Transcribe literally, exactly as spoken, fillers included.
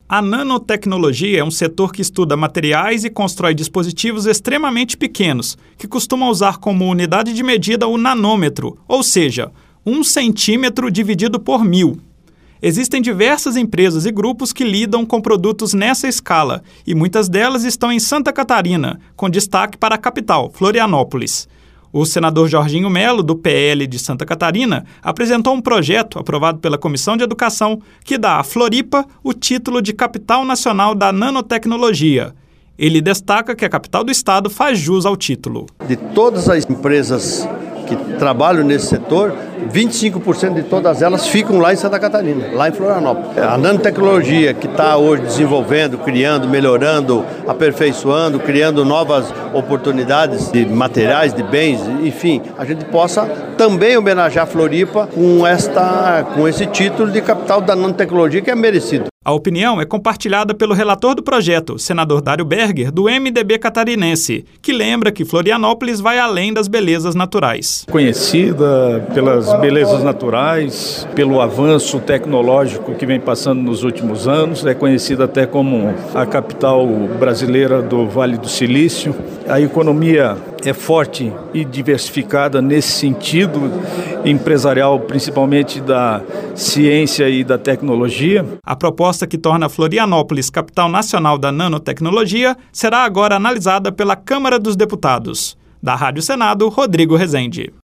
A nanotecnologia é um setor que estuda materiais e constrói dispositivos extremamente pequenos, que costumam usar como unidade de medida o nanômetro, ou seja, um centímetro dividido por mil. Existem diversas empresas e grupos que lidam com produtos nessa escala, e muitas delas estão em Santa Catarina, com destaque para a capital, Florianópolis. O senador Jorginho Melo, do P L de Santa Catarina, apresentou um projeto aprovado pela Comissão de Educação que dá à Floripa o título de Capital Nacional da Nanotecnologia. Ele destaca que a capital do estado faz jus ao título. De todas as empresas que trabalham nesse setor, vinte e cinco por cento de todas elas ficam lá em Santa Catarina, lá em Florianópolis. A nanotecnologia que está hoje desenvolvendo, criando, melhorando, aperfeiçoando, criando novas oportunidades de materiais, de bens, enfim, a gente possa também homenagear Floripa com, esta, com esse título de capital da nanotecnologia que é merecido. A opinião é compartilhada pelo relator do projeto, senador Dário Berger, do M D B catarinense, que lembra que Florianópolis vai além das belezas naturais. Conhecida pelas belezas naturais, pelo avanço tecnológico que vem passando nos últimos anos, é conhecida até como a capital brasileira do Vale do Silício. A economia é forte e diversificada nesse sentido empresarial, principalmente da ciência e da tecnologia. A proposta que torna Florianópolis capital nacional da nanotecnologia será agora analisada pela Câmara dos Deputados. Da Rádio Senado, Rodrigo Rezende.